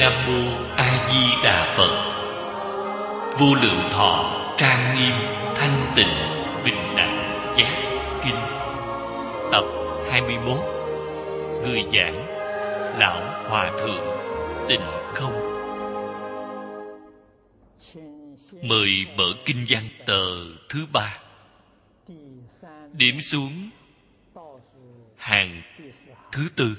Nam Mô A Di Đà Phật. Vô lượng thọ trang nghiêm thanh tịnh bình đẳng giác kinh. Tập 21. Người giảng Lão Hòa Thượng Tịnh Không. Mời mở kinh văn tờ thứ 3. Điểm xuống hàng thứ 4.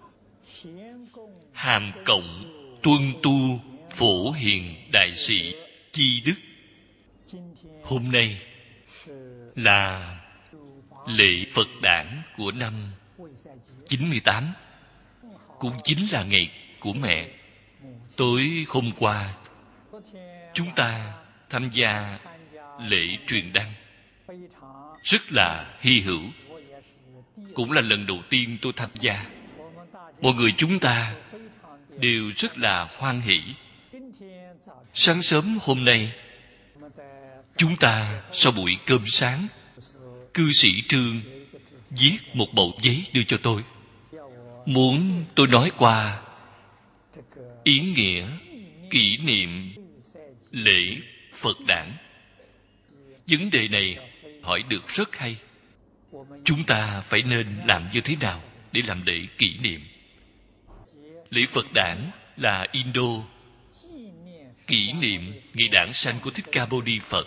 Hàm cộng tuân tu phổ hiền đại sĩ chi đức. Hôm nay là lễ Phật đản của năm 98, cũng chính là ngày của mẹ. Tối hôm qua chúng ta tham gia lễ truyền đăng, rất là hy hữu, cũng là lần đầu tiên tôi tham gia. Mọi người chúng ta đều rất là hoan hỷ. Sáng sớm hôm nay, chúng ta sau buổi cơm sáng, cư sĩ Trương viết một mẩu giấy đưa cho tôi, muốn tôi nói qua ý nghĩa kỷ niệm lễ Phật đản. Vấn đề này hỏi được rất hay. Chúng ta phải nên làm như thế nào để làm lễ kỷ niệm? Lễ Phật đản là Indo, kỷ niệm ngày đản sanh của Thích Ca Mâu Ni Phật.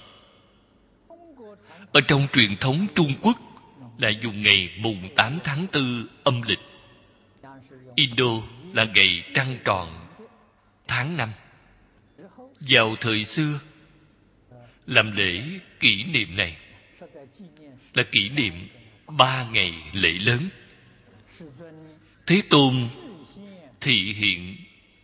Ở trong truyền thống Trung Quốc là dùng ngày mùng 8 tháng 4 âm lịch. Indo là ngày trăng tròn tháng 5. Vào thời xưa, làm lễ kỷ niệm này là kỷ niệm 3 ngày lễ lớn. Thế Tôn thị hiện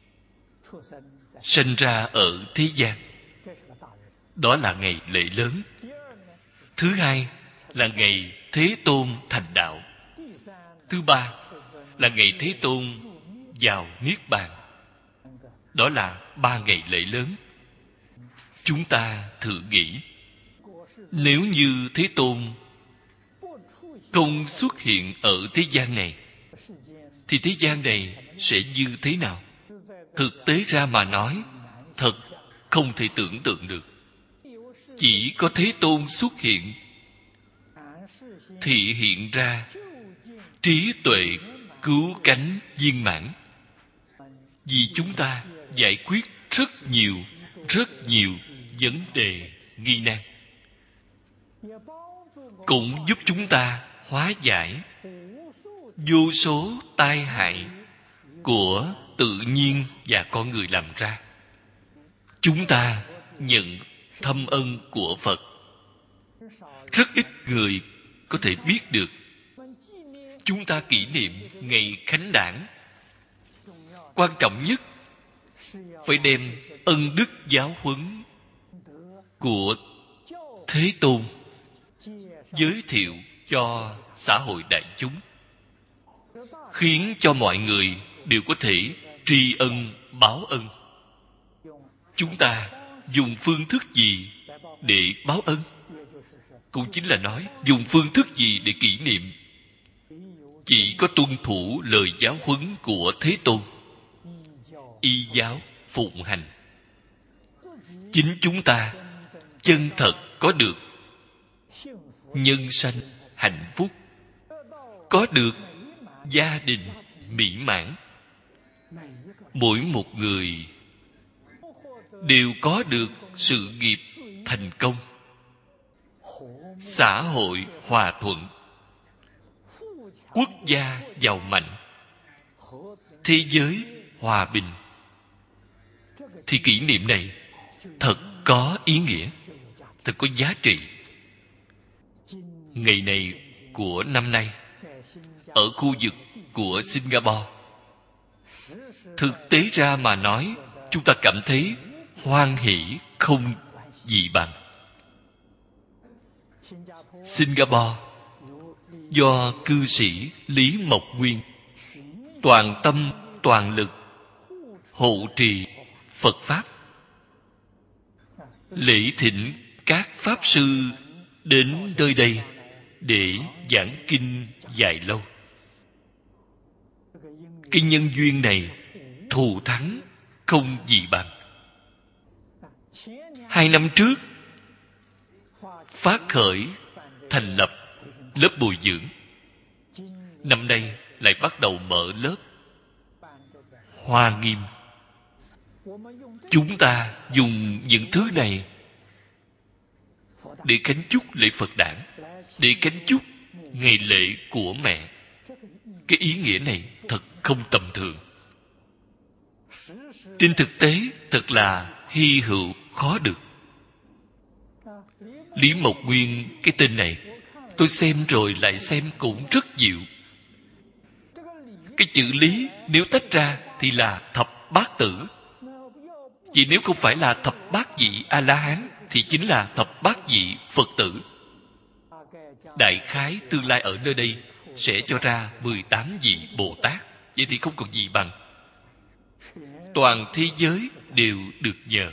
sinh ra ở thế gian, đó là ngày lễ lớn. Thứ hai là ngày Thế Tôn thành đạo. Thứ ba là ngày Thế Tôn vào Niết Bàn. Đó là 3 ngày lễ lớn. Chúng ta thử nghĩ, nếu như Thế Tôn không xuất hiện ở thế gian này, thì thế gian này sẽ như thế nào? Thực tế ra mà nói, thật không thể tưởng tượng được. Chỉ có Thế Tôn xuất hiện, thị hiện ra trí tuệ cứu cánh viên mãn, vì chúng ta giải quyết rất nhiều vấn đề nghi nan, cũng giúp chúng ta hóa giải vô số tai hại của tự nhiên và con người làm ra. Chúng ta nhận thâm ân của Phật, rất ít người có thể biết được. Chúng ta kỷ niệm ngày khánh đản, quan trọng nhất phải đem ân đức giáo huấn của Thế Tôn giới thiệu cho xã hội đại chúng, khiến cho mọi người đều có thể tri ân báo ân. Chúng ta dùng phương thức gì để báo ân? Cũng chính là nói dùng phương thức gì để kỷ niệm? Chỉ có tuân thủ lời giáo huấn của Thế Tôn, y giáo phụng hành. Chính chúng ta chân thật có được nhân sanh hạnh phúc, có được gia đình mỹ mãn. Mỗi một người đều có được sự nghiệp thành công, xã hội hòa thuận, quốc gia giàu mạnh, thế giới hòa bình. Thì kỷ niệm này thật có ý nghĩa, thật có giá trị. Ngày này của năm nay, ở khu vực của Singapore, thực tế ra mà nói, chúng ta cảm thấy hoan hỷ không gì bằng. Singapore do cư sĩ Lý Mộc Nguyên toàn tâm toàn lực hộ trì Phật Pháp, lễ thỉnh các Pháp Sư đến nơi đây để giảng kinh dài lâu. Cái nhân duyên này thù thắng không gì bằng. 2 năm trước phát khởi thành lập lớp bồi dưỡng, năm nay lại bắt đầu mở lớp Hoa Nghiêm. Chúng ta dùng những thứ này để khánh chúc lễ Phật đản, để khánh chúc ngày lễ của mẹ. Cái ý nghĩa này thật không tầm thường. Trên thực tế thật là hy hữu khó được. Lý Mộc Nguyên, cái tên này tôi xem rồi lại xem cũng rất dịu. Cái chữ lý nếu tách ra thì là thập bát tử. Chỉ nếu không phải là thập bát vị A-la-hán thì chính là thập bát vị Phật tử. Đại khái tương lai ở nơi đây sẽ cho ra 18 vị Bồ Tát. Vậy thì không còn gì bằng. Toàn thế giới đều được nhờ.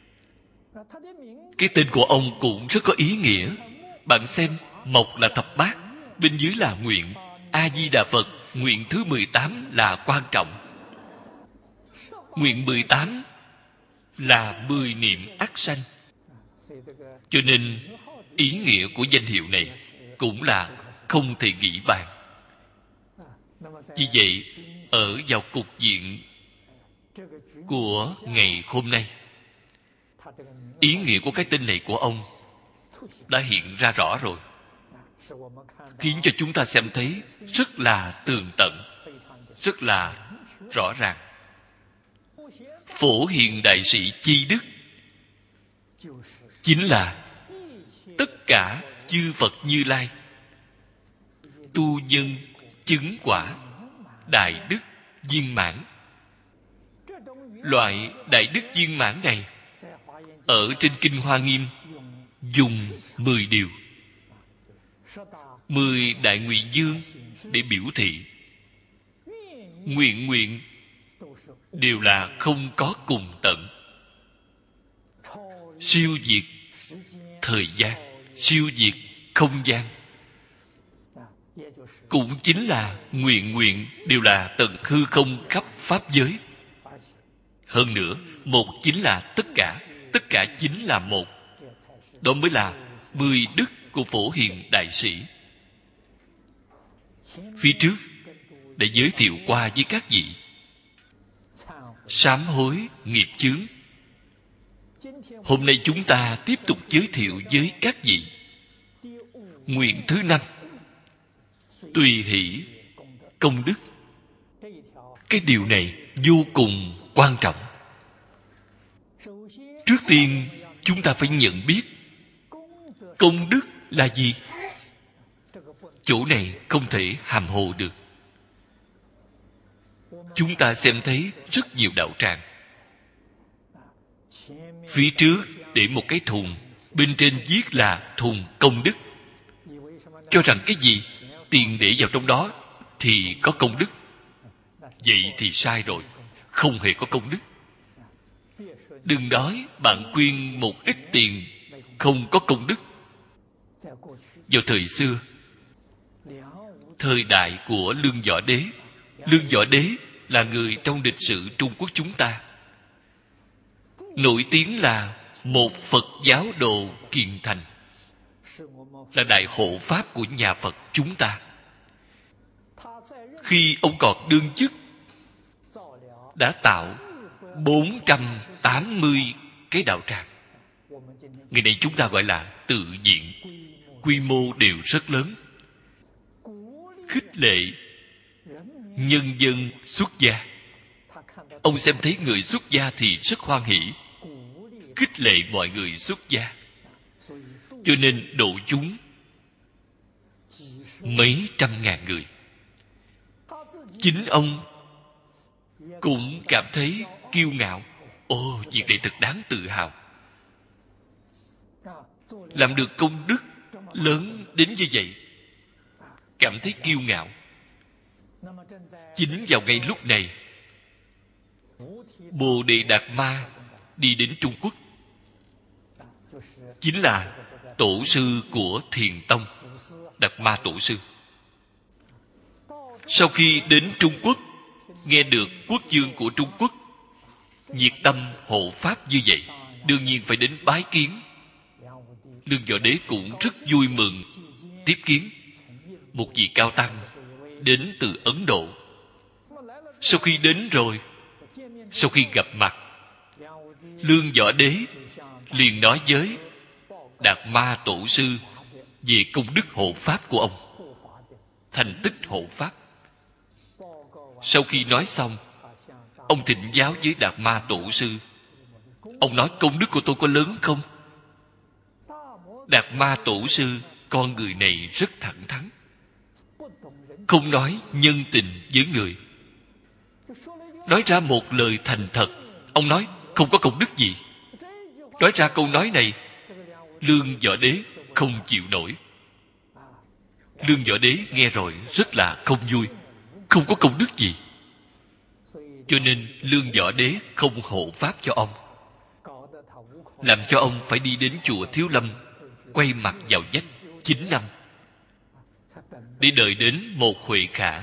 Cái tên của ông cũng rất có ý nghĩa. Bạn xem, mộc là thập bát, bên dưới là nguyện. A-di-đà Phật, nguyện thứ 18 là quan trọng. Nguyện 18 là 10 niệm ắt sanh. Cho nên ý nghĩa của danh hiệu này cũng là không thể nghĩ bàn. Vì vậy, ở vào cục diện của ngày hôm nay, ý nghĩa của cái tên này của ông đã hiện ra rõ rồi, khiến cho chúng ta xem thấy rất là tường tận, rất là rõ ràng. Phổ Hiền Đại Sĩ Chi Đức chính là tất cả chư Phật Như Lai tu nhân chứng quả đại đức viên mãn. Loại đại đức viên mãn này ở trên Kinh Hoa Nghiêm dùng 10 điều, 10 đại nguyện dương để biểu thị. Nguyện đều là không có cùng tận, siêu diệt thời gian, siêu diệt không gian. Cũng chính là nguyện đều là tận hư không khắp pháp giới. Hơn nữa, một chính là tất cả chính là một. Đó mới là 10 đức của Phổ Hiền Đại Sĩ. Phía trước đã giới thiệu qua với các vị. Sám hối nghiệp chướng. Hôm nay chúng ta tiếp tục giới thiệu với các vị nguyện thứ 5, tùy hỷ công đức. Cái điều này vô cùng quan trọng. Trước tiên chúng ta phải nhận biết công đức là gì. Chỗ này không thể hàm hồ được. Chúng ta xem thấy rất nhiều đạo tràng. Phía trước để một cái thùng, bên trên viết là thùng công đức. Cho rằng cái gì? Tiền để vào trong đó thì có công đức. Vậy thì sai rồi. Không hề có công đức. Đừng nói bạn quyên một ít tiền không có công đức. Vào thời xưa, thời đại của Lương Võ Đế. Lương Võ Đế là người trong lịch sử Trung Quốc chúng ta, nổi tiếng là một Phật giáo đồ kiền thành, là đại hộ pháp của nhà Phật chúng ta. Khi ông còn đương chức, đã tạo 480 cái đạo tràng. Ngày nay chúng ta gọi là tự viện. Quy mô đều rất lớn. Khích lệ nhân dân xuất gia. Ông xem thấy người xuất gia thì rất hoan hỷ, khích lệ mọi người xuất gia. Cho nên độ chúng mấy trăm ngàn người. Chính ông cũng cảm thấy kiêu ngạo. Ồ, việc này thật đáng tự hào. Làm được công đức lớn đến như vậy, cảm thấy kiêu ngạo. Chính vào ngay lúc này, Bồ Đề Đạt Ma đi đến Trung Quốc, chính là tổ sư của Thiền Tông, Đạt Ma tổ sư. Sau khi đến Trung Quốc, nghe được quốc vương của Trung Quốc nhiệt tâm hộ pháp như vậy, đương nhiên phải đến bái kiến. Lương Võ Đế cũng rất vui mừng tiếp kiến một vị cao tăng đến từ Ấn Độ. Sau khi đến rồi, sau khi gặp mặt, Lương Võ Đế liền nói với Đạt Ma Tổ sư về công đức hộ pháp của ông, thành tích hộ pháp. Sau khi nói xong, ông thỉnh giáo với Đạt Ma Tổ sư. Ông nói công đức của tôi có lớn không? Đạt Ma Tổ sư, con người này rất thẳng thắn, không nói nhân tình với người. Nói ra một lời thành thật. Ông nói không có công đức gì. Nói ra câu nói này, Lương Võ Đế không chịu nổi. Lương Võ Đế nghe rồi rất là không vui. Không có công đức gì, cho nên Lương Võ Đế không hộ pháp cho ông, làm cho ông phải đi đến chùa Thiếu Lâm, quay mặt vào vách 9 năm để đợi đến một Huệ Khả.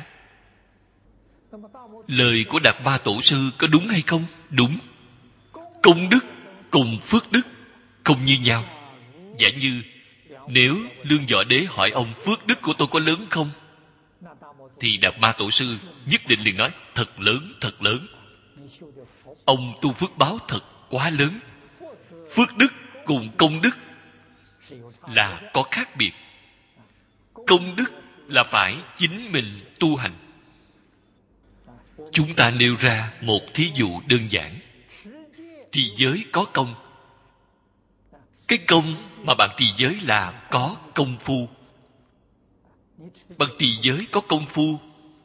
Lời của Đạt Ma Tổ sư có đúng hay không? Đúng. Công đức cùng phước đức không như nhau. Giả như nếu Lương Võ Đế hỏi ông phước đức của tôi có lớn không, thì Đạt Ma Tổ sư nhất định liền nói thật lớn, thật lớn. Ông tu phước báo thật quá lớn. Phước đức cùng công đức là có khác biệt. Công đức là phải chính mình tu hành. Chúng ta nêu ra một thí dụ đơn giản. Trì giới có công. Cái công mà bạn trì giới là có công phu. Bạn trì giới có công phu,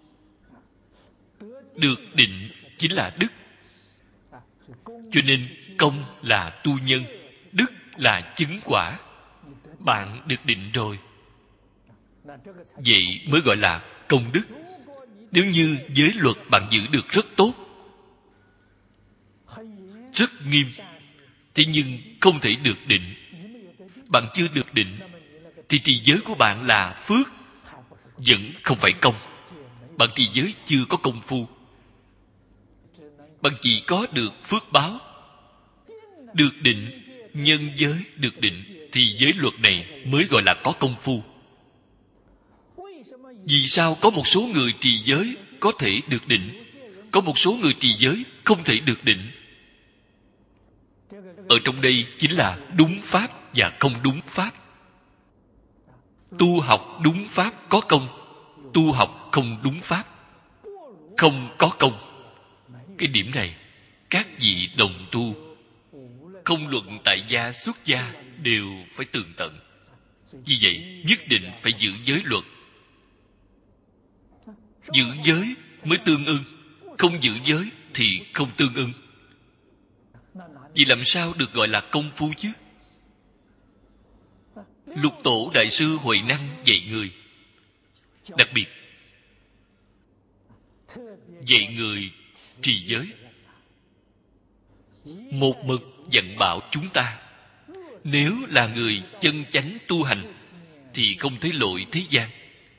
được định chính là đức. Cho nên công là tu nhân, đức là chứng quả. Bạn được định rồi, vậy mới gọi là công đức. Nếu như giới luật bạn giữ được rất tốt, rất nghiêm, thế nhưng không thể được định, bạn chưa được định, thì trì giới của bạn là phước, vẫn không phải công. Bạn trì giới chưa có công phu. Bạn chỉ có được phước báo, được định, nhân giới được định, thì giới luật này mới gọi là có công phu. Vì sao có một số người trì giới có thể được định, có một số người trì giới không thể được định? Ở trong đây chính là đúng pháp và không đúng pháp. Tu học đúng pháp có công, tu học không đúng pháp không có công. Cái điểm này các vị đồng tu, không luận tại gia xuất gia, đều phải tường tận. Vì vậy nhất định phải giữ giới luật. Giữ giới mới tương ưng, không giữ giới thì không tương ưng. Vì làm sao được gọi là công phu chứ? Lục Tổ Đại sư Huệ Năng dạy người, đặc biệt dạy người trì giới, một mực dặn bảo chúng ta, nếu là người chân chánh tu hành thì không thấy lỗi thế gian,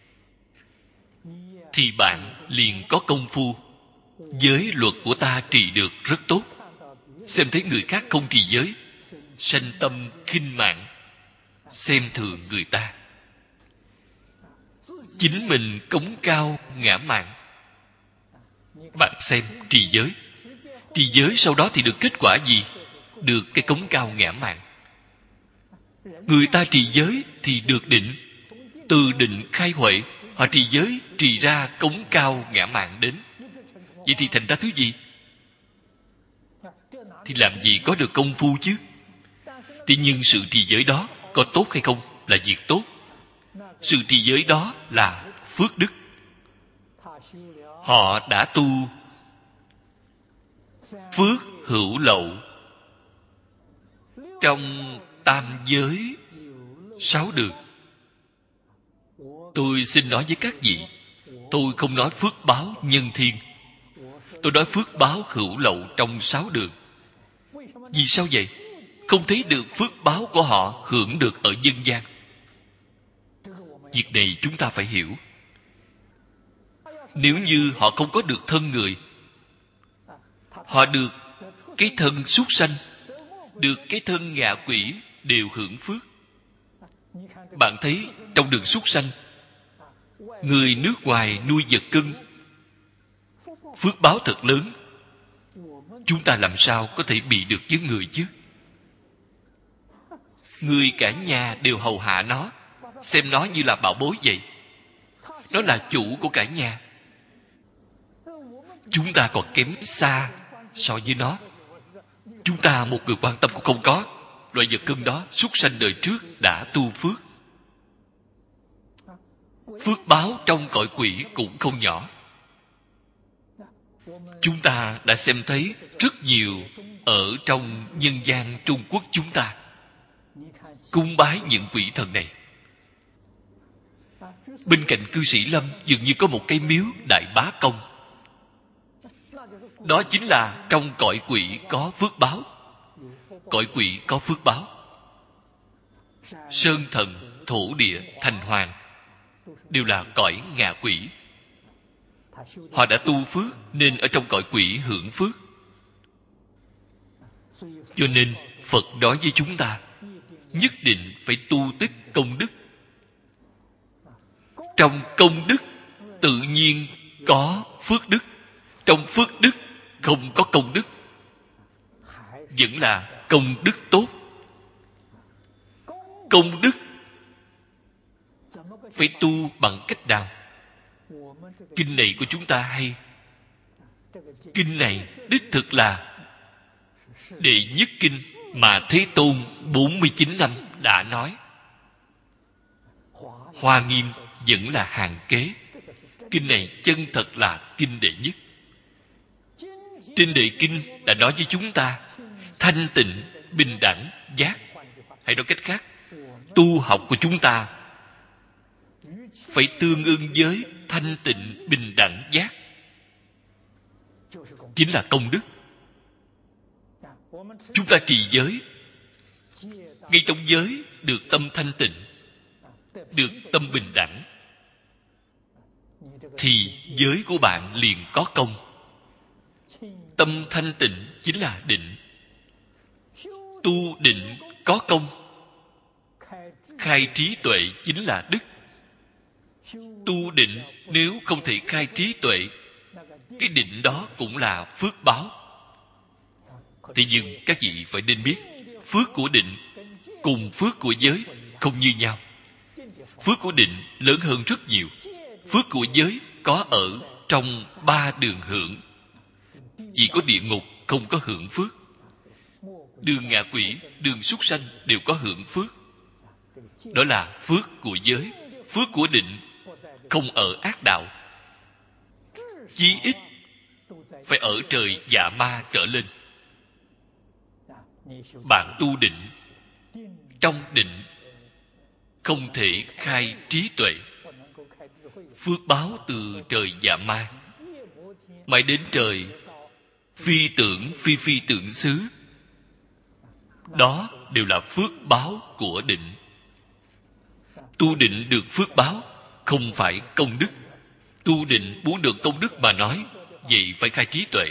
thì bạn liền có công phu. Giới luật của ta trì được rất tốt. Xem thấy người khác không trì giới, sanh tâm khinh mạng, xem thường người ta, chính mình cống cao ngã mạn. Bạn xem trì giới, trì giới sau đó thì được kết quả gì? Được cái cống cao ngã mạn. Người ta trì giới thì được định, từ định khai huệ. Họ trì giới trì ra cống cao ngã mạn đến. Vậy thì thành ra thứ gì? Thì làm gì có được công phu chứ? Tuy nhiên sự trì giới đó có tốt hay không là việc tốt. Sự trì giới đó là phước đức. Họ đã tu phước hữu lậu. Trong tam giới 6 đường, tôi xin nói với các vị, tôi không nói phước báo nhân thiên, tôi nói phước báo hữu lậu trong 6 đường. Vì sao vậy? Không thấy được phước báo của họ hưởng được ở dân gian. Việc này chúng ta phải hiểu. Nếu như họ không có được thân người, họ được cái thân súc sanh, được cái thân ngạ quỷ đều hưởng phước. Bạn thấy trong đường súc sanh, người nước ngoài nuôi vật cưng, phước báo thật lớn. Chúng ta làm sao có thể bị được với người chứ? Người cả nhà đều hầu hạ nó, xem nó như là bảo bối vậy. Nó là chủ của cả nhà. Chúng ta còn kém xa so với nó. Chúng ta một người quan tâm cũng không có. Loại vật cưng đó súc sanh đời trước đã tu phước. Phước báo trong cõi quỷ cũng không nhỏ. Chúng ta đã xem thấy rất nhiều ở trong nhân gian Trung Quốc chúng ta cúng bái những quỷ thần này. Bên cạnh cư sĩ Lâm dường như có một cái miếu Đại Bá Công. Đó chính là trong cõi quỷ có phước báo. Cõi quỷ có phước báo. Sơn thần, thổ địa, thành hoàng đều là cõi ngạ quỷ. Họ đã tu phước nên ở trong cõi quỷ hưởng phước. Cho nên Phật nói với chúng ta nhất định phải tu tích công đức. Trong công đức tự nhiên có phước đức. Trong phước đức không có công đức, vẫn là công đức tốt. Công đức phải tu bằng cách nào? Kinh này của chúng ta hay. Kinh này đích thực là đệ nhất kinh mà Thế Tôn 49 năm đã nói. Hoa Nghiêm vẫn là hàng kế. Kinh này chân thật là kinh đệ nhất. Trên đệ kinh đã nói với chúng ta thanh tịnh, bình đẳng, giác. Hay nói cách khác, tu học của chúng ta phải tương ưng với thanh tịnh, bình đẳng, giác. Chính là công đức. Chúng ta trì giới, ngay trong giới được tâm thanh tịnh, được tâm bình đẳng, thì giới của bạn liền có công. Tâm thanh tịnh chính là định. Tu định có công. Khai trí tuệ chính là đức. Tu định nếu không thể khai trí tuệ, cái định đó cũng là phước báo. Thế nhưng các vị phải nên biết, phước của định cùng phước của giới không như nhau. Phước của định lớn hơn rất nhiều. Phước của giới có ở trong 3 đường hưởng. Chỉ có địa ngục không có hưởng phước. Đường ngạ quỷ, đường súc sanh đều có hưởng phước. Đó là phước của giới. Phước của định không ở ác đạo, chí ít phải ở trời dạ ma trở lên. Bạn tu định, trong định không thể khai trí tuệ. Phước báo từ trời dạ ma mãi đến trời phi tưởng phi phi tưởng xứ, đó đều là phước báo của định. Tu định được phước báo không phải công đức. Tu định muốn được công đức mà nói, vậy phải khai trí tuệ.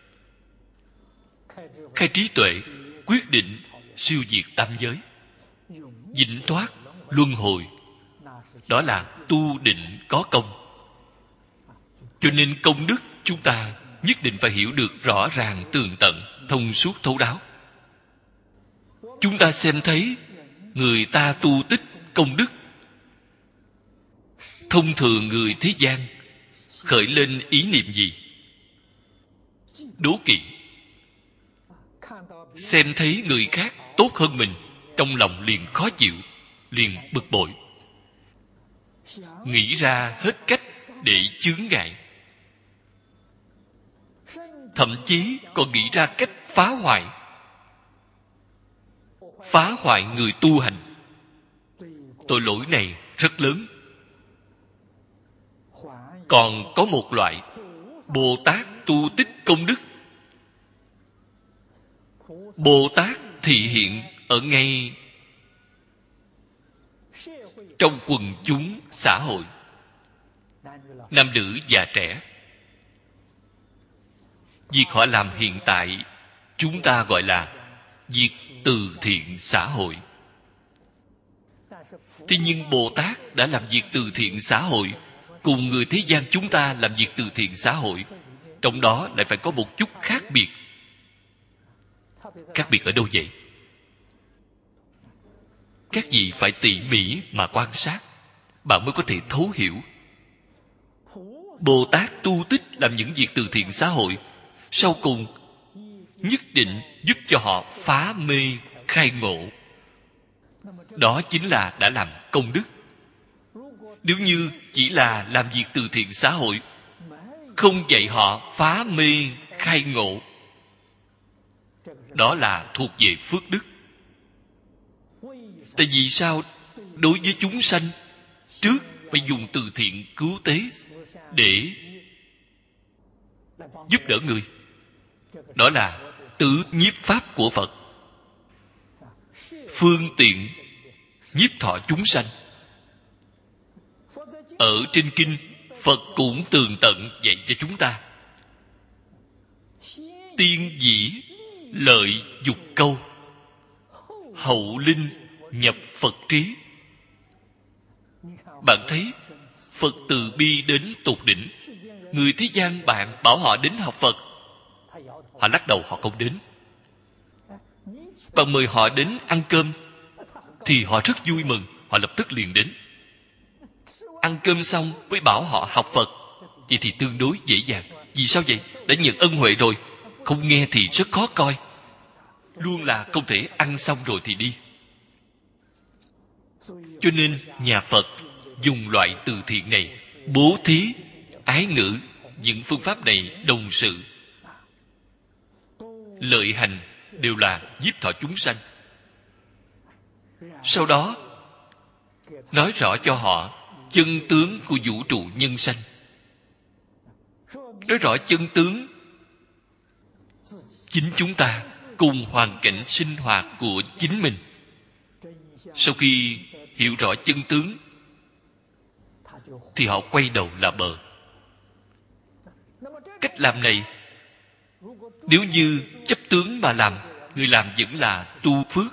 Khai trí tuệ quyết định siêu diệt tam giới, vĩnh thoát luân hồi. Đó là tu định có công. Cho nên công đức chúng ta nhất định phải hiểu được rõ ràng tường tận, thông suốt thấu đáo. Chúng ta xem thấy người ta tu tích công đức, thông thường người thế gian khởi lên ý niệm gì? Đố kỵ. Xem thấy người khác tốt hơn mình, trong lòng liền khó chịu, liền bực bội, nghĩ ra hết cách để chướng ngại, thậm chí còn nghĩ ra cách phá hoại người tu hành. Tội lỗi này rất lớn. Còn có một loại Bồ Tát tu tích công đức. Bồ Tát thị hiện ở ngay trong quần chúng xã hội, nam nữ già trẻ. Việc họ làm hiện tại chúng ta gọi là việc từ thiện xã hội. Thế nhưng Bồ Tát đã làm việc từ thiện xã hội, cùng người thế gian chúng ta làm việc từ thiện xã hội, trong đó lại phải có một chút khác biệt. Khác biệt ở đâu vậy? Các vị phải tỉ mỉ mà quan sát, bạn mới có thể thấu hiểu. Bồ Tát tu tích làm những việc từ thiện xã hội, sau cùng nhất định giúp cho họ phá mê khai ngộ. Đó chính là đã làm công đức. Nếu như chỉ là làm việc từ thiện xã hội, không dạy họ phá mê khai ngộ, đó là thuộc về phước đức. Tại vì sao? Đối với chúng sanh, trước phải dùng từ thiện cứu tế để giúp đỡ người. Đó là tứ nhiếp pháp của Phật, phương tiện nhiếp thọ chúng sanh. Ở trên kinh, Phật cũng tường tận dạy cho chúng ta: tiên dĩ lợi dục câu, hậu linh nhập Phật trí. Bạn thấy Phật từ bi đến tột đỉnh. Người thế gian bạn bảo họ đến học Phật, họ lắc đầu, họ không đến. Bạn mời họ đến ăn cơm thì họ rất vui mừng, họ lập tức liền đến. Ăn cơm xong mới bảo họ học Phật, vậy thì tương đối dễ dàng. Vì sao vậy? Đã nhận ân huệ rồi, không nghe thì rất khó coi. Luôn là không thể ăn xong rồi thì đi. Cho nên nhà Phật dùng loại từ thiện này, bố thí, ái ngữ, những phương pháp này đồng sự, lợi hành đều là nhiếp thọ chúng sanh. Sau đó nói rõ cho họ chân tướng của vũ trụ nhân sanh. Nói rõ chân tướng chính chúng ta cùng hoàn cảnh sinh hoạt của chính mình. Sau khi hiểu rõ chân tướng thì họ quay đầu là bờ. Cách làm này, nếu như chấp tướng mà làm, người làm vẫn là tu phước.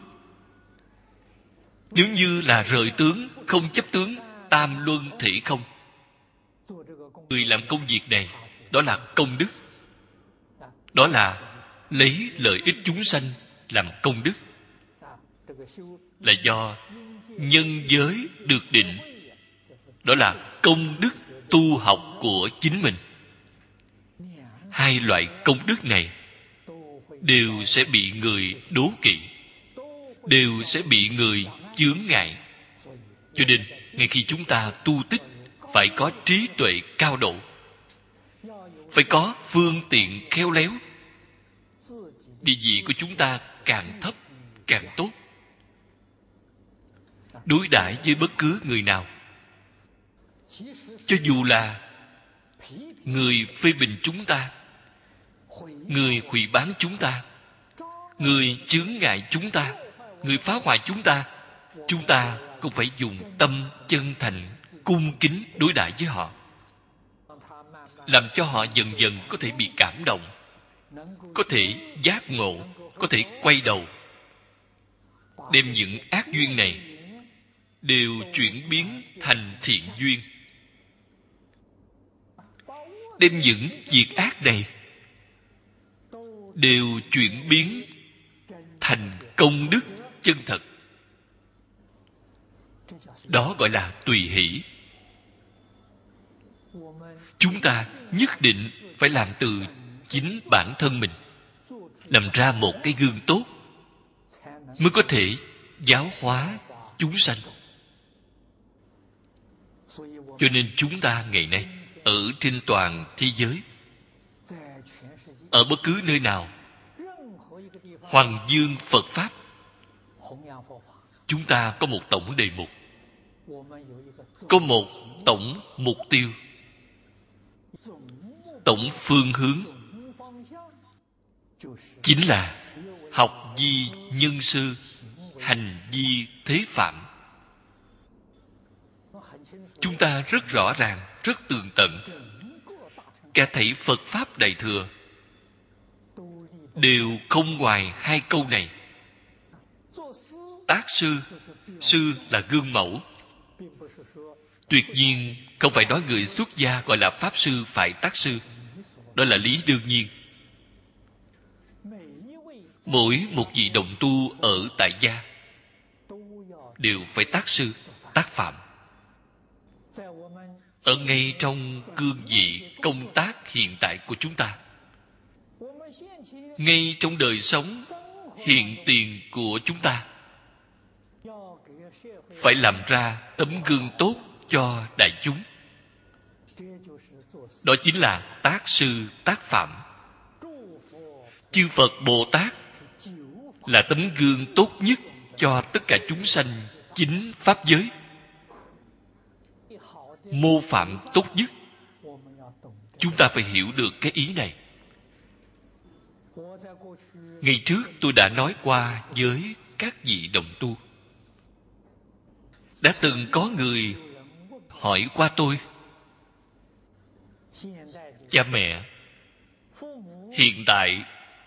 Nếu như là rời tướng, không chấp tướng, tam luân thể không, người làm công việc này, đó là công đức. Đó là lấy lợi ích chúng sanh làm công đức. Là do nhân giới được định. Đó là công đức tu học của chính mình. Hai loại công đức này đều sẽ bị người đố kỵ, đều sẽ bị người chướng ngại. Cho nên ngay khi chúng ta tu tích, phải có trí tuệ cao độ, phải có phương tiện khéo léo. Địa vị của chúng ta càng thấp càng tốt. Đối đãi với bất cứ người nào, cho dù là người phê bình chúng ta, người hủy bán chúng ta, người chướng ngại chúng ta, người phá hoại chúng ta cũng phải dùng tâm chân thành, cung kính đối đãi với họ, làm cho họ dần dần có thể bị cảm động, có thể giác ngộ, có thể quay đầu, đem những ác duyên này đều chuyển biến thành thiện duyên, đem những việc ác này đều chuyển biến thành công đức chân thật. Đó gọi là tùy hỷ. Chúng ta nhất định phải làm từ chính bản thân mình, làm ra một cái gương tốt, mới có thể giáo hóa chúng sanh. Cho nên chúng ta ngày nay ở trên toàn thế giới, ở bất cứ nơi nào hoằng dương Phật Pháp, chúng ta có một tổng đề mục, có một tổng mục tiêu, tổng phương hướng, chính là học vi nhân sư, hành vi thế phạm. Chúng ta rất rõ ràng, rất tường tận. Cả thảy Phật Pháp Đại Thừa đều không ngoài hai câu này. Tác sư, sư là gương mẫu. Tuyệt nhiên không phải nói người xuất gia gọi là pháp sư phải tác sư. Đó là lý đương nhiên. Mỗi một vị đồng tu ở tại gia đều phải tác sư, tác phạm. Ở ngay trong cương vị công tác hiện tại của chúng ta, ngay trong đời sống hiện tiền của chúng ta, phải làm ra tấm gương tốt cho đại chúng. Đó chính là tác sư tác phạm. Chư Phật Bồ Tát là tấm gương tốt nhất cho tất cả chúng sanh chính pháp giới. Mô phạm tốt nhất. Chúng ta phải hiểu được cái ý này. Ngày trước tôi đã nói qua với các vị đồng tu. Đã từng có người hỏi qua tôi: cha mẹ, hiện tại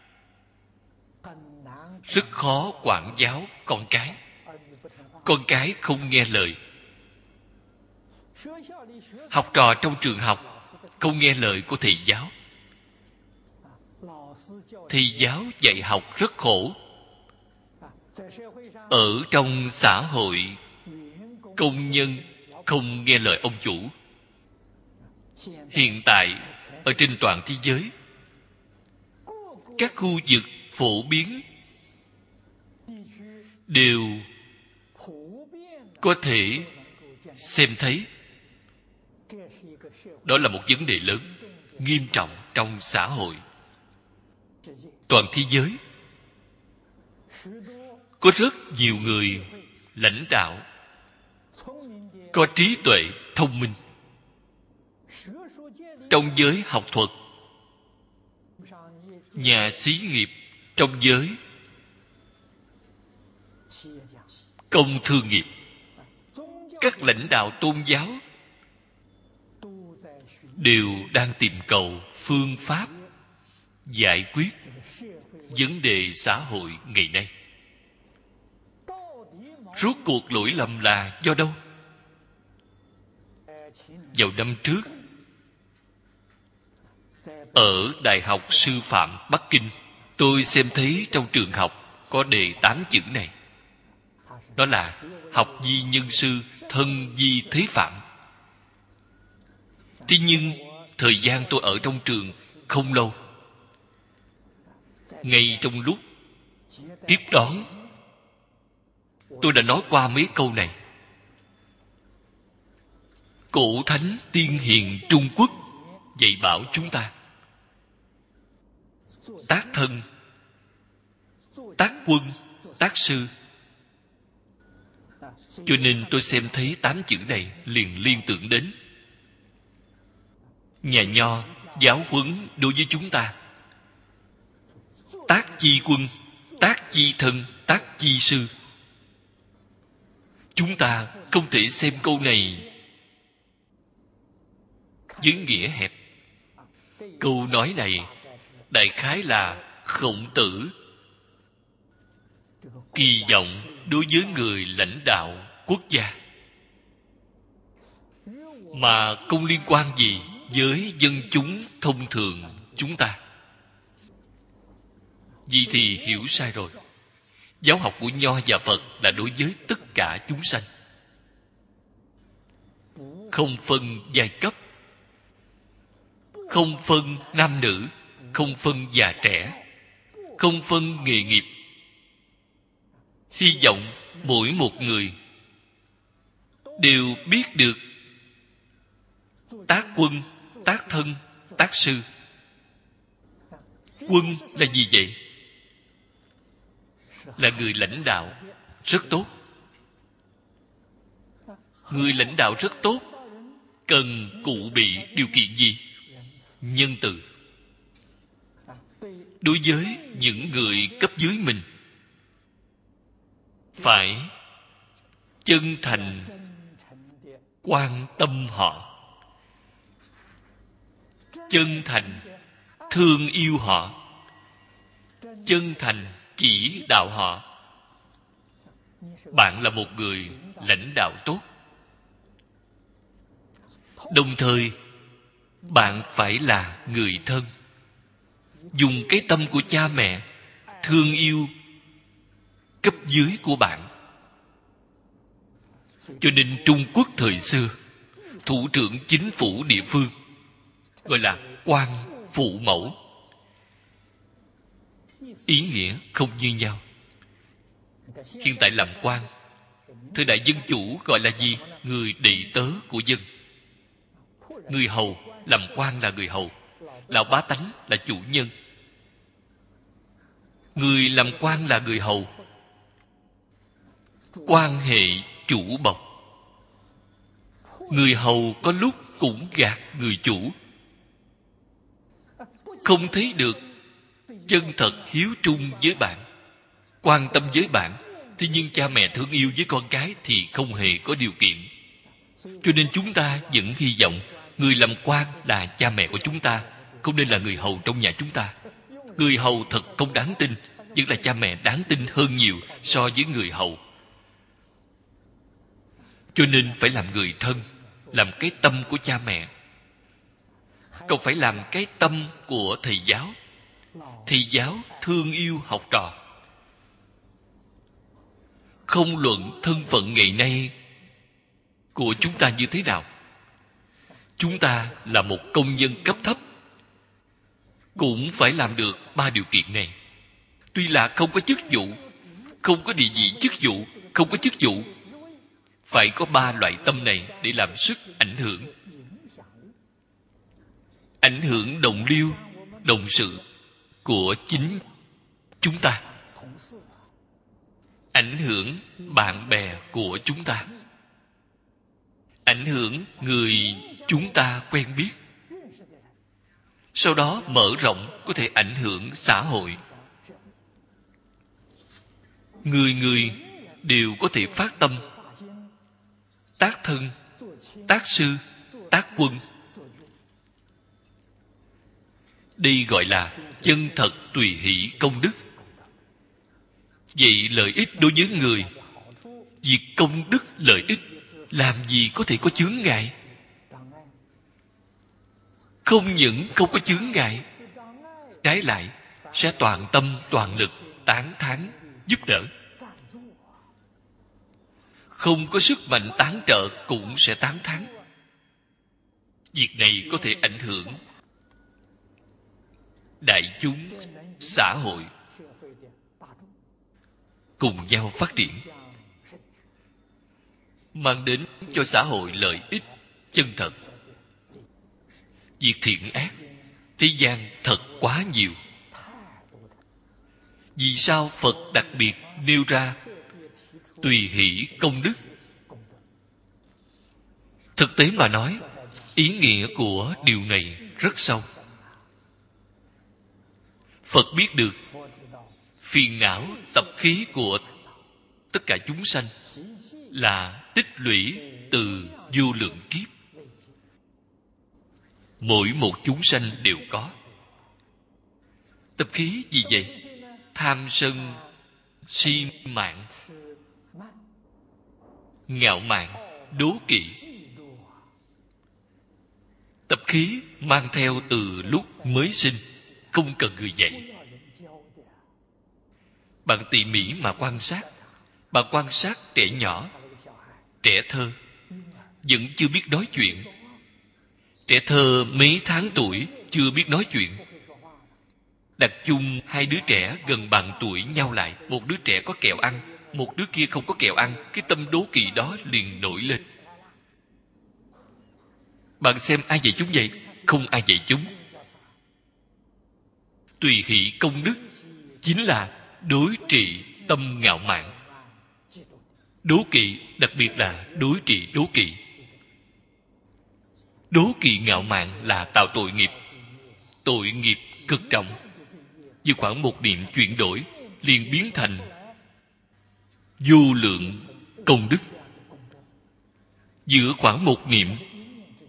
rất khó quản giáo con cái. Con cái không nghe lời. Học trò trong trường học không nghe lời của thầy giáo. Thầy giáo dạy học rất khổ. Ở trong xã hội, công nhân không nghe lời ông chủ. Hiện tại, ở trên toàn thế giới, các khu vực phổ biến đều có thể xem thấy. Đó là một vấn đề lớn, nghiêm trọng trong xã hội. Toàn thế giới có rất nhiều người lãnh đạo có trí tuệ, thông minh. Trong giới học thuật, nhà xí nghiệp, trong giới công thương nghiệp, các lãnh đạo tôn giáo đều đang tìm cầu phương pháp giải quyết vấn đề xã hội ngày nay. Rốt cuộc lỗi lầm là do đâu? Vào năm trước, ở Đại học Sư phạm Bắc Kinh, tôi xem thấy trong trường học có đề 8 chữ này. Đó là học vi nhân sư, thân vi thế phạm. Thế nhưng thời gian tôi ở trong trường không lâu. Ngay trong lúc tiếp đón, tôi đã nói qua mấy câu này. Cổ thánh tiên hiền Trung Quốc dạy bảo chúng ta tác thân, tác quân, tác sư. Cho nên tôi xem thấy 8 chữ này liền liên tưởng đến nhà Nho giáo huấn đối với chúng ta: tác chi quân, tác chi thân, tác chi sư. Chúng ta không thể xem câu này với nghĩa hẹp. Câu nói này đại khái là Khổng Tử kỳ vọng đối với người lãnh đạo quốc gia, mà không liên quan gì với dân chúng thông thường chúng ta. Vì thì hiểu sai rồi. Giáo học của Nho và Phật là đối với tất cả chúng sanh, không phân giai cấp, không phân nam nữ, không phân già trẻ, không phân nghề nghiệp. Hy vọng mỗi một người đều biết được tác quân, tác thân, tác sư. Quân là gì vậy? Là người lãnh đạo rất tốt. Người lãnh đạo rất tốt cần cụ bị điều kiện gì? Nhân từ. Đối với những người cấp dưới mình, phải chân thành quan tâm họ, chân thành thương yêu họ, chân thành chỉ đạo họ. Bạn là một người lãnh đạo tốt. Đồng thời, bạn phải là người thân. Dùng cái tâm của cha mẹ thương yêu cấp dưới của bạn. Cho nên Trung Quốc thời xưa, thủ trưởng chính phủ địa phương gọi là quan phụ mẫu. Ý nghĩa không như nhau. Hiện tại làm quan, thời đại dân chủ gọi là gì? Người đệ tớ của dân. Người hầu, làm quan là người hầu. Lão bá tánh là chủ nhân. Người làm quan là người hầu. Quan hệ chủ bộc. Người hầu có lúc cũng gạt người chủ. Không thấy được chân thật hiếu trung với bạn, quan tâm với bạn. Thế nhưng cha mẹ thương yêu với con cái thì không hề có điều kiện. Cho nên chúng ta vẫn hy vọng người làm quan là cha mẹ của chúng ta, không nên là người hầu trong nhà chúng ta. Người hầu thật không đáng tin, vẫn là cha mẹ đáng tin hơn nhiều so với người hầu. Cho nên phải làm người thân, làm cái tâm của cha mẹ. Còn phải làm cái tâm của thầy giáo. Thầy giáo thương yêu học trò. Không luận thân phận ngày nay của chúng ta như thế nào, chúng ta là một công nhân cấp thấp, cũng phải làm được 3 điều kiện này. Tuy là không có chức vụ, không có địa vị chức vụ, không có chức vụ, phải có 3 loại tâm này để làm sức ảnh hưởng. Ảnh hưởng đồng liêu, đồng sự của chính chúng ta. Ảnh hưởng bạn bè của chúng ta. Ảnh hưởng người chúng ta quen biết. Sau đó mở rộng có thể ảnh hưởng xã hội. Người người đều có thể phát tâm tác thân, tác sư, tác quân. Đây gọi là chân thật tùy hỷ công đức. Vậy lợi ích đối với người, việc công đức lợi ích, làm gì có thể có chướng ngại? Không những không có chướng ngại, trái lại sẽ toàn tâm toàn lực tán thán giúp đỡ. Không có sức mạnh tán trợ cũng sẽ tán thán. Việc này có thể ảnh hưởng đại chúng, xã hội cùng nhau phát triển, mang đến cho xã hội lợi ích chân thật. Việc thiện ác thế gian thật quá nhiều. Vì sao Phật đặc biệt nêu ra tùy hỷ công đức? Thực tế mà nói, ý nghĩa của điều này rất sâu. Phật biết được phiền não tập khí của tất cả chúng sanh là tích lũy từ vô lượng kiếp. Mỗi một chúng sanh đều có. Tập khí gì vậy? Tham sân, si mạng, ngạo mạn, đố kỵ. Tập khí mang theo từ lúc mới sinh, không cần người dạy. Bạn tỉ mỉ mà quan sát. Bạn quan sát trẻ nhỏ, trẻ thơ, vẫn chưa biết nói chuyện. Trẻ thơ mấy tháng tuổi chưa biết nói chuyện. Đặt chung 2 đứa trẻ gần bằng tuổi nhau lại, một đứa trẻ có kẹo ăn, một đứa kia không có kẹo ăn, cái tâm đố kỵ đó liền nổi lên. Bạn xem ai dạy chúng vậy? Không ai dạy chúng. Tùy hỷ công đức chính là đối trị tâm ngạo mạn. Đố kỵ, đặc biệt là đối trị đố kỵ. Đố kỵ ngạo mạn là tạo tội nghiệp. Tội nghiệp cực trọng. Như khoảng một niệm chuyển đổi, liền biến thành vô lượng công đức. Giữa khoảng một niệm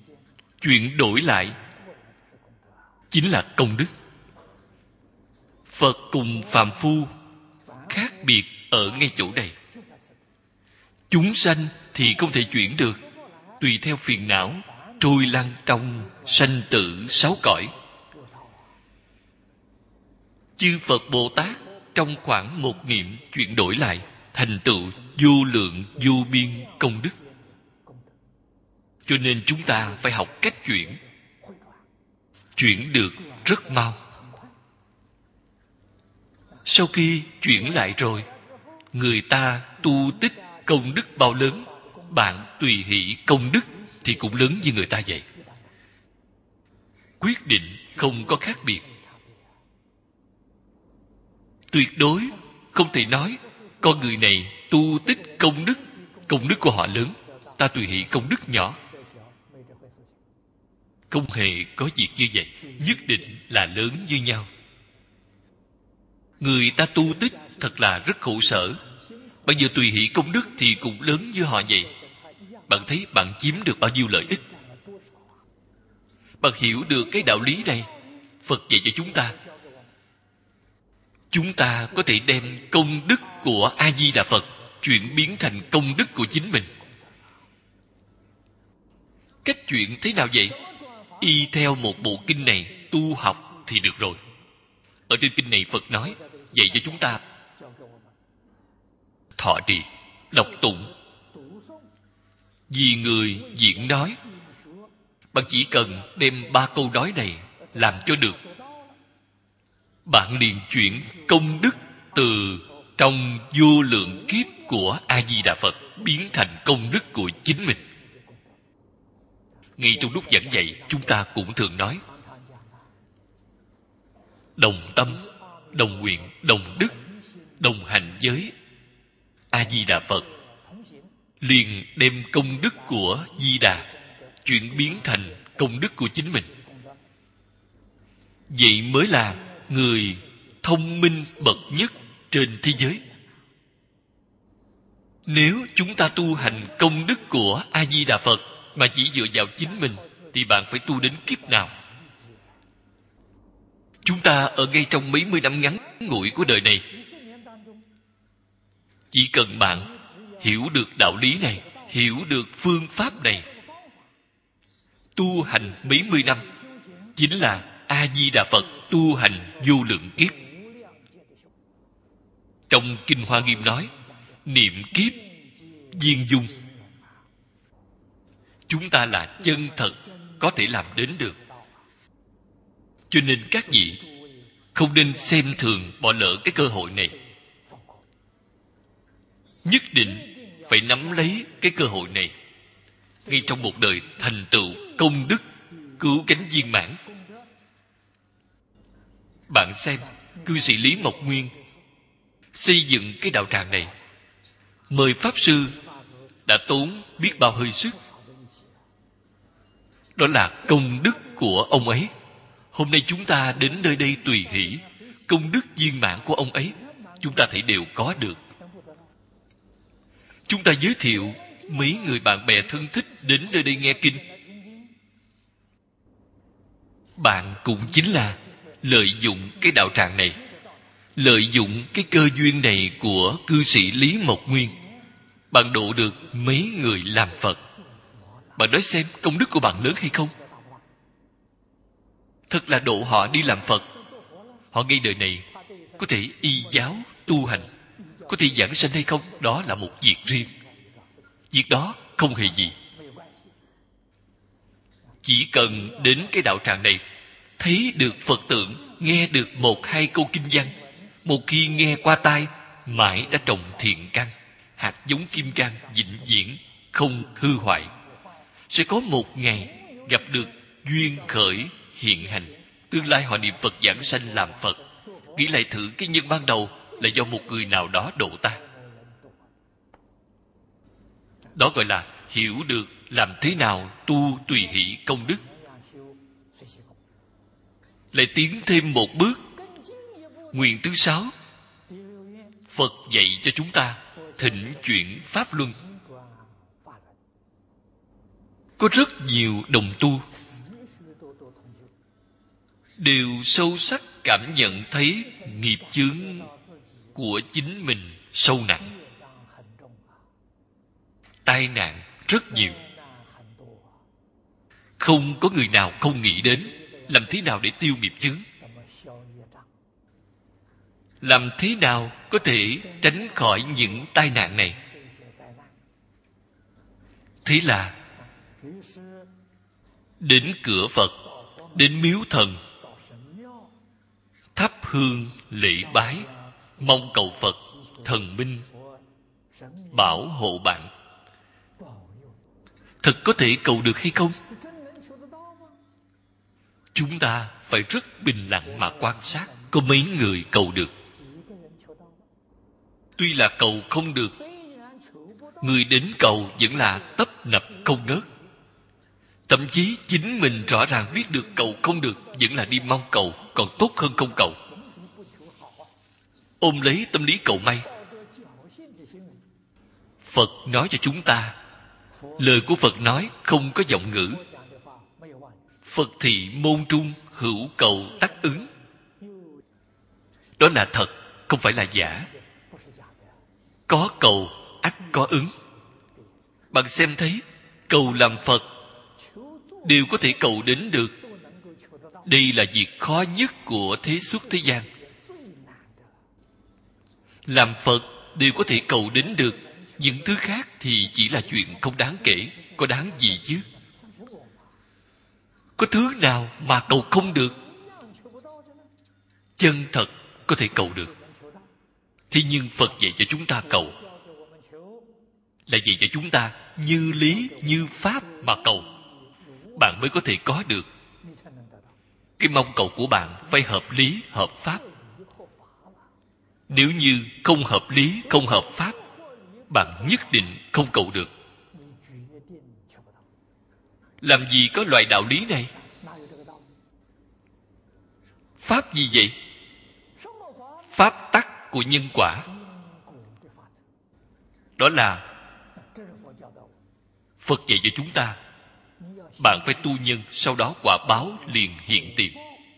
chuyển đổi lại chính là công đức. Phật cùng phàm phu khác biệt ở ngay chỗ này. Chúng sanh thì không thể chuyển được, tùy theo phiền não trôi lăn trong sanh tử sáu cõi. Chư Phật Bồ Tát trong khoảng một niệm chuyển đổi lại, thành tựu vô lượng vô biên công đức. Cho nên chúng ta phải học cách chuyển được rất mau. Sau khi chuyển lại rồi, người ta tu tích công đức bao lớn, bạn tùy hỷ công đức thì cũng lớn như người ta vậy. Quyết định không có khác biệt. Tuyệt đối không thể nói con người này tu tích công đức của họ lớn, ta tùy hỷ công đức nhỏ. Không hề có việc như vậy, nhất định là lớn như nhau. Người ta tu tích thật là rất khổ sở, bây giờ tùy hỷ công đức thì cũng lớn như họ vậy. Bạn thấy bạn chiếm được bao nhiêu lợi ích? Bạn hiểu được cái đạo lý này, Phật dạy cho chúng ta. Chúng ta có thể đem công đức của A Di Đà Phật chuyển biến thành công đức của chính mình. Cách chuyển thế nào vậy? Y theo một bộ kinh này tu học thì được rồi. Ở trên kinh này Phật nói, dạy cho chúng ta thọ trì, đọc tụng. Vì người diễn nói, bạn chỉ cần đem 3 câu nói này làm cho được, bạn liền chuyển công đức từ trong vô lượng kiếp của A Di Đà Phật biến thành công đức của chính mình. Ngay trong lúc giảng dạy, chúng ta cũng thường nói đồng tâm, đồng nguyện, đồng đức, đồng hành với A Di Đà Phật, liền đem công đức của Di Đà chuyển biến thành công đức của chính mình. Vậy mới là người thông minh bậc nhất trên thế giới. Nếu chúng ta tu hành công đức của A Di Đà Phật mà chỉ dựa vào chính mình, thì bạn phải tu đến kiếp nào? Chúng ta ở ngay trong mấy mươi năm ngắn ngủi của đời này, chỉ cần bạn hiểu được đạo lý này, hiểu được phương pháp này, tu hành mấy mươi năm chính là A Di Đà Phật tu hành vô lượng kiếp. Trong Kinh Hoa Nghiêm nói, niệm kiếp viên dung. Chúng ta là chân thật có thể làm đến được. Cho nên các vị không nên xem thường, bỏ lỡ cái cơ hội này. Nhất định phải nắm lấy cái cơ hội này, ngay trong một đời thành tựu công đức cứu cánh viên mãn. Bạn xem, cư sĩ Lý Mộc Nguyên xây dựng cái đạo tràng này, mời pháp sư đã tốn biết bao hơi sức. Đó là công đức của ông ấy. Hôm nay chúng ta đến nơi đây tùy hỷ, công đức viên mãn của ông ấy chúng ta thấy đều có được. Chúng ta giới thiệu mấy người bạn bè thân thích đến nơi đây nghe kinh. Bạn cũng chính là lợi dụng cái đạo tràng này, lợi dụng cái cơ duyên này của cư sĩ Lý Mộc Nguyên, bạn độ được mấy người làm Phật. Bạn nói xem công đức của bạn lớn hay không? Thật là độ họ đi làm Phật. Họ ngay đời này có thể y giáo tu hành, có thể giảng sanh hay không, đó là một việc riêng. Việc đó không hề gì. Chỉ cần đến cái đạo tràng này, thấy được Phật tượng, nghe được 1-2 câu kinh văn, một khi nghe qua tai, mãi đã trồng thiện căn, hạt giống kim cang vĩnh viễn không hư hoại. Sẽ có một ngày gặp được duyên khởi hiện hành, tương lai họ niệm Phật giảng sanh làm Phật. Nghĩ lại thử, cái nhân ban đầu là do một người nào đó độ ta. Đó gọi là hiểu được làm thế nào tu tùy hỷ công đức. Lại tiến thêm một bước, nguyện thứ 6, Phật dạy cho chúng ta thịnh chuyển pháp luân. Có rất nhiều đồng tu đều sâu sắc cảm nhận thấy nghiệp chướng của chính mình sâu nặng. Tai nạn rất nhiều. Không có người nào không nghĩ đến làm thế nào để tiêu nghiệp chướng, làm thế nào có thể tránh khỏi những tai nạn này. Thế là đến cửa Phật, đến miếu thần, thắp hương lễ bái, mong cầu Phật thần minh bảo hộ bạn. Thật có thể cầu được hay không? Chúng ta phải rất bình lặng mà quan sát, có mấy người cầu được. Tuy là cầu không được, người đến cầu vẫn là tấp nập không ngớt. Thậm chí chính mình rõ ràng biết được cầu không được, vẫn là đi mong cầu, còn tốt hơn không cầu. Ôm lấy tâm lý cầu may. Phật nói cho chúng ta, lời của Phật nói không có vọng ngữ. Phật thị môn trung hữu cầu tắc ứng. Đó là thật, không phải là giả. Có cầu ắt có ứng. Bạn xem thấy, cầu làm Phật đều có thể cầu đến được. Đây là việc khó nhất của thế xuất thế gian. Làm Phật đều có thể cầu đến được. Những thứ khác thì chỉ là chuyện không đáng kể. Có đáng gì chứ? Có thứ nào mà cầu không được? Chân thật có thể cầu được. Thế nhưng Phật dạy cho chúng ta cầu là dạy cho chúng ta như lý như pháp mà cầu, bạn mới có thể có được. Cái mong cầu của bạn phải hợp lý hợp pháp. Nếu như không hợp lý không hợp pháp, bạn nhất định không cầu được. Làm gì có loại đạo lý này? Pháp gì vậy? Pháp tắc của nhân quả. Đó là Phật dạy cho chúng ta. Bạn phải tu nhân, sau đó quả báo liền hiện tiền.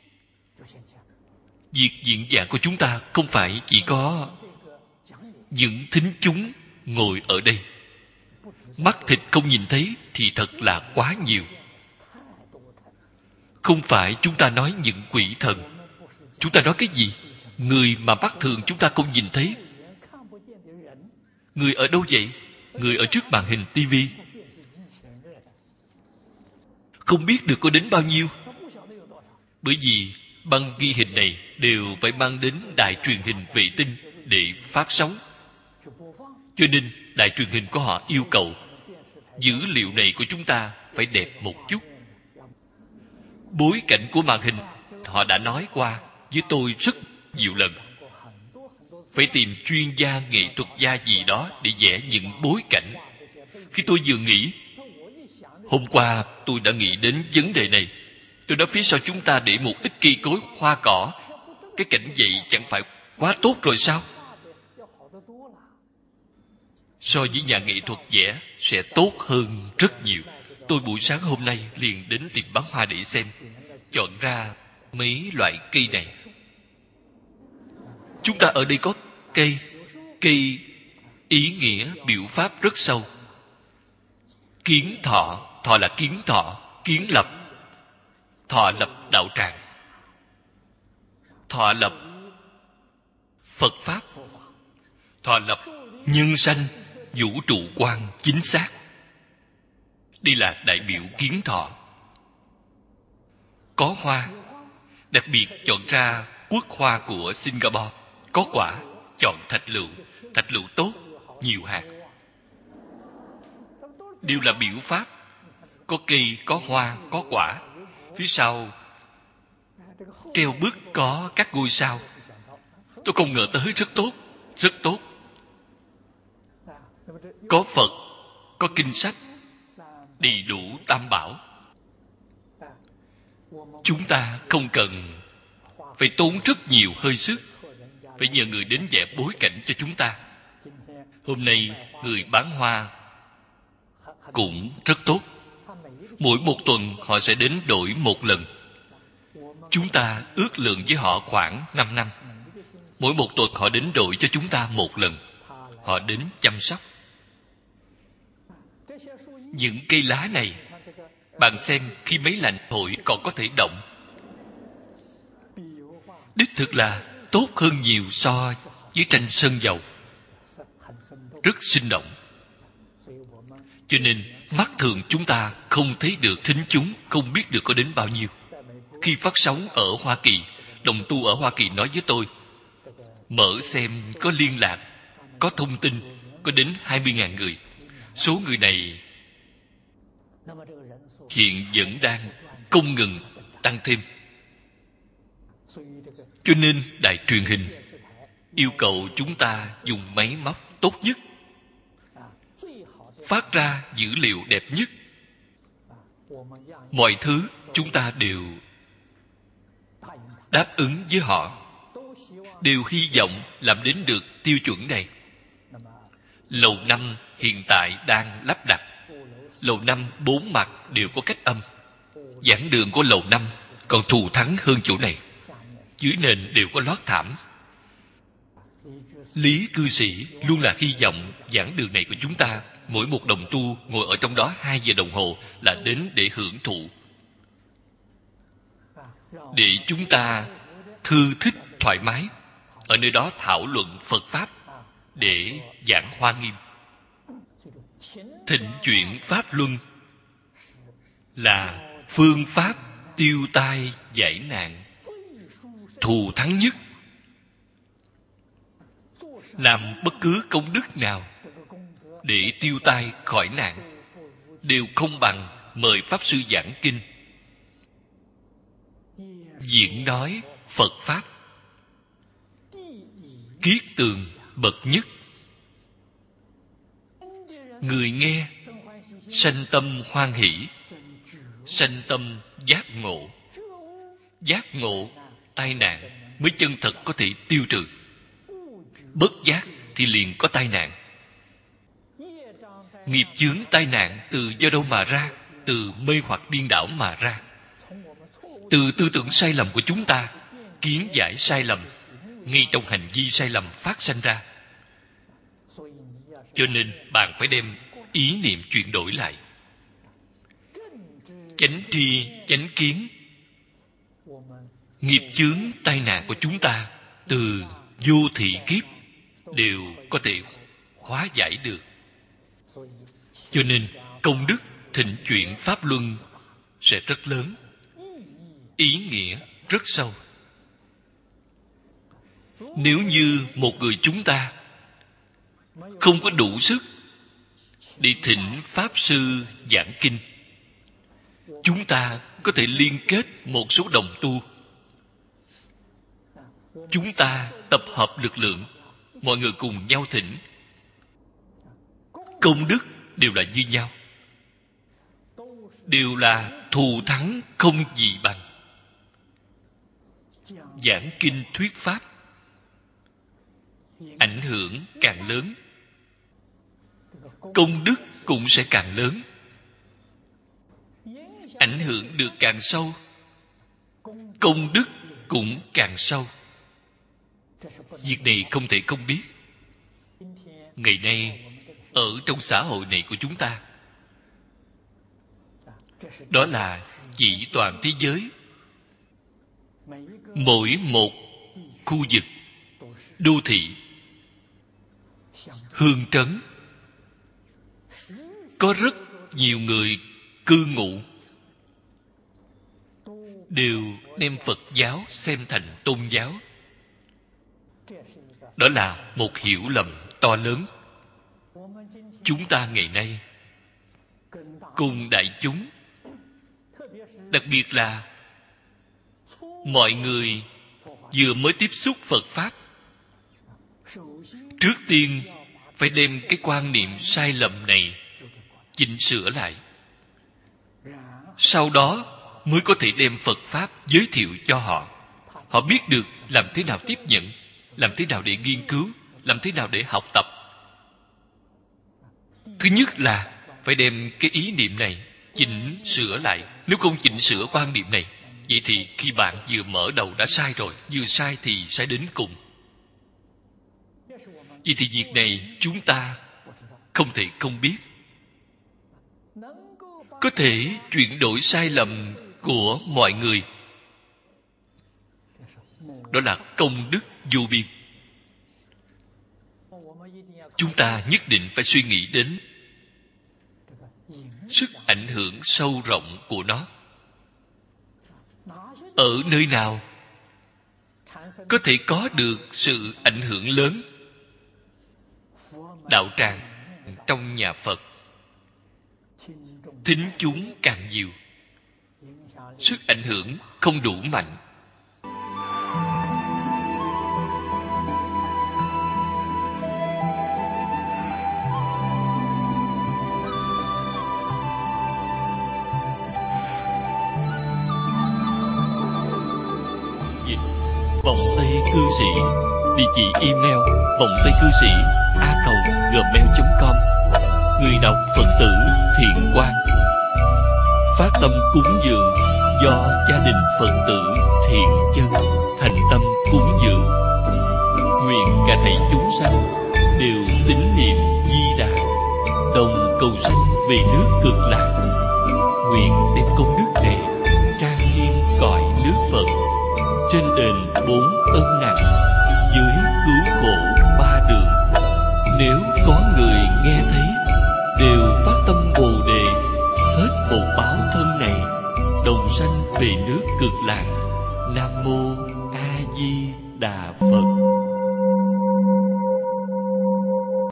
Việc diễn giảng của chúng ta không phải chỉ có những thính chúng ngồi ở đây. Mắt thịt không nhìn thấy thì thật là quá nhiều. Không phải chúng ta nói những quỷ thần. Chúng ta nói cái gì? Người mà mắt thường chúng ta không nhìn thấy. Người ở đâu vậy? Người ở trước màn hình tivi. Không biết được có đến bao nhiêu. Bởi vì băng ghi hình này đều phải mang đến đài truyền hình vệ tinh để phát sóng. Cho nên đài truyền hình của họ yêu cầu dữ liệu này của chúng ta phải đẹp một chút. Bối cảnh của màn hình họ đã nói qua với tôi rất nhiều lần. Phải tìm chuyên gia nghệ thuật gia gì đó để vẽ những bối cảnh. Khi tôi vừa nghĩ, hôm qua tôi đã nghĩ đến vấn đề này. Tôi nói phía sau chúng ta để một ít cây cối hoa cỏ, cái cảnh vậy chẳng phải quá tốt rồi sao? So với nhà nghệ thuật vẽ sẽ tốt hơn rất nhiều. Tôi buổi sáng hôm nay liền đến tiệm bán hoa để xem, chọn ra mấy loại cây này. Chúng ta ở đây có cây ý nghĩa biểu pháp rất sâu. Kiến thọ, thọ là kiến thọ, kiến lập. Thọ lập đạo tràng, thọ lập Phật pháp, thọ lập nhân sanh vũ trụ quan chính xác. Đây là đại biểu kiến thọ. Có hoa, đặc biệt chọn ra quốc hoa của Singapore. Có quả, chọn thạch lựu tốt, nhiều hạt. Đều là biểu pháp. Có cây, có hoa, có quả. Phía sau treo bức có các ngôi sao. Tôi không ngờ tới, rất tốt, rất tốt. Có Phật, có kinh sách, đầy đủ tam bảo. Chúng ta không cần phải tốn rất nhiều hơi sức, phải nhờ người đến vẽ bối cảnh cho chúng ta. Hôm nay người bán hoa cũng rất tốt. Mỗi một tuần họ sẽ đến đổi một lần. Chúng ta ước lượng với họ khoảng 5 năm. Mỗi một tuần họ đến đội cho chúng ta một lần. Họ đến chăm sóc. Những cây lá này, bạn xem khi máy lạnh thổi còn có thể động. Đích thực là tốt hơn nhiều so với tranh sơn dầu. Rất sinh động. Cho nên mắt thường chúng ta không thấy được, thính chúng không biết được có đến bao nhiêu. Khi phát sóng ở Hoa Kỳ, đồng tu ở Hoa Kỳ nói với tôi, mở xem có liên lạc, có thông tin, có đến 20.000 người. Số người này hiện vẫn đang không ngừng tăng thêm. Cho nên đài truyền hình yêu cầu chúng ta dùng máy móc tốt nhất, phát ra dữ liệu đẹp nhất. Mọi thứ chúng ta đều đáp ứng với họ, đều hy vọng làm đến được tiêu chuẩn này. Lầu 5 hiện tại đang lắp đặt. Lầu 5 4 mặt đều có cách âm. Giảng đường của lầu 5 còn thù thắng hơn chỗ này. Dưới nền đều có lót thảm. Lý cư sĩ luôn là hy vọng giảng đường này của chúng ta, mỗi một đồng tu ngồi ở trong đó 2 giờ đồng hồ là đến để hưởng thụ, để chúng ta thư thích thoải mái ở nơi đó thảo luận Phật Pháp, để giảng Hoa Nghiêm. Thịnh chuyển Pháp Luân là phương pháp tiêu tai giải nạn thù thắng nhất. Làm bất cứ công đức nào để tiêu tai khỏi nạn đều không bằng mời Pháp Sư giảng kinh, diễn nói Phật Pháp. Kiết tường bậc nhất. Người nghe sanh tâm hoan hỷ, sanh tâm giác ngộ. Giác ngộ tai nạn mới chân thật có thể tiêu trừ. Bất giác thì liền có tai nạn. Nghiệp chướng tai nạn từ do đâu mà ra? Từ mê hoặc điên đảo mà ra. Từ tư tưởng sai lầm của chúng ta, kiến giải sai lầm, ngay trong hành vi sai lầm phát sanh ra. Cho nên bạn phải đem ý niệm chuyển đổi lại. Chánh tri, chánh kiến. Nghiệp chướng tai nạn của chúng ta từ vô thị kiếp đều có thể hóa giải được. Cho nên công đức thịnh chuyển Pháp Luân sẽ rất lớn, ý nghĩa rất sâu. Nếu như một người chúng ta không có đủ sức để thỉnh Pháp Sư giảng kinh, chúng ta có thể liên kết một số đồng tu. Chúng ta tập hợp lực lượng, mọi người cùng nhau thỉnh. Công đức đều là như nhau, đều là thù thắng không gì bằng. Giảng kinh thuyết pháp ảnh hưởng càng lớn, công đức cũng sẽ càng lớn. Ảnh hưởng được càng sâu, công đức cũng càng sâu. Việc này không thể không biết. Ngày nay ở trong xã hội này của chúng ta, đó là chỉ toàn thế giới, mỗi một khu vực, đô thị, hương trấn, có rất nhiều người cư ngụ, đều đem Phật giáo xem thành tôn giáo. Đó là một hiểu lầm to lớn. Chúng ta ngày nay cùng đại chúng, đặc biệt là mọi người vừa mới tiếp xúc Phật Pháp, trước tiên phải đem cái quan niệm sai lầm này chỉnh sửa lại. Sau đó mới có thể đem Phật Pháp giới thiệu cho họ. Họ biết được làm thế nào tiếp nhận, làm thế nào để nghiên cứu, làm thế nào để học tập. Thứ nhất là phải đem cái ý niệm này chỉnh sửa lại. Nếu không chỉnh sửa quan niệm này, Vậy thì khi bạn vừa mở đầu đã sai rồi, vừa sai thì sai đến cùng. Vậy thì việc này chúng ta không thể không biết. Có thể chuyển đổi sai lầm của mọi người, đó là công đức vô biên. Chúng ta nhất định phải suy nghĩ đến sức ảnh hưởng sâu rộng của nó. Ở nơi nào có thể có được sự ảnh hưởng lớn? Đạo tràng trong nhà Phật, thính chúng càng nhiều, sức ảnh hưởng không đủ mạnh. Vọng Tây Cư Sĩ. Địa chỉ email vongtaicư sĩ@gmail.com. Người đọc Phật tử Thiện Quang. Phát tâm cúng dường do gia đình Phật tử Thiện Chân thành tâm cúng dường. Nguyện cả thảy chúng sanh đều tín niệm Di Đà, đồng cầu sanh về nước Cực Lạc. Nguyện đem công đức này trang nghiêm cõi nước Phật, trên đền 4 ân nặng, dưới cứu khổ 3 đường. Nếu có người nghe thấy, đều phát tâm Bồ Đề, hết bổn báo thân này, đồng sanh về nước Cực Lạc. Nam mô A Di Đà Phật.